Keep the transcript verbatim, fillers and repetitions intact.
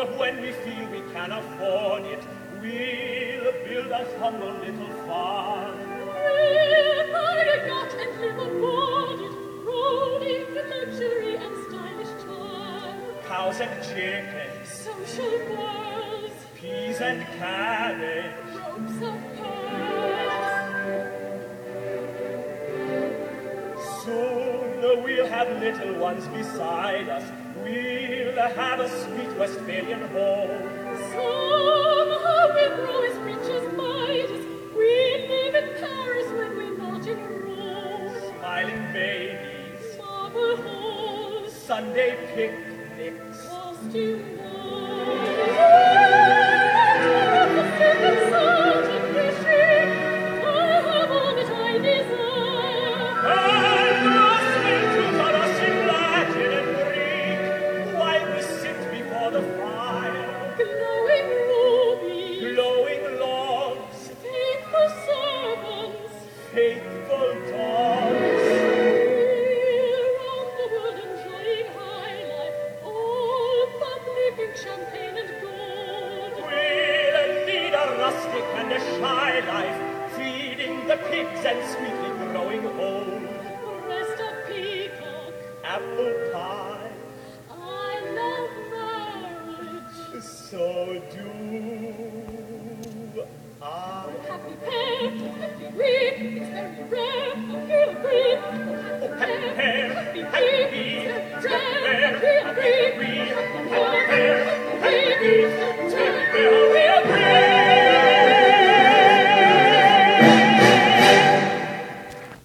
when we feel we can afford it, we'll build a humble little farm. We'll buy a yacht and live aboard it, rolling in luxury and stylish charm. Cows and chickens, Social girls, peas and cabbage, ropes of pearls. Soon we'll have little ones beside us. We'll have a sweet Westphalian home. Somehow we'll grow as rich as Midas. We'll live in Paris when we're not in Rome. Smiling babies, Marble halls, Sunday picnics, costume balls. Sick and sound and wishing, I have all that I desire. and us will tutor us in Latin and Greek while we sit before the fire. Glowing rubies, Glowing logs, faithful servants, faithful dogs. around the world enjoying high life, all public in champagne and gold. We'll lead a rustic and a shy life, feeding the pigs and sweetly growing old. Breast of peacock, Apple pie, I love marriage. so do I. Happy pair, happy we, it's very rare, I feel free.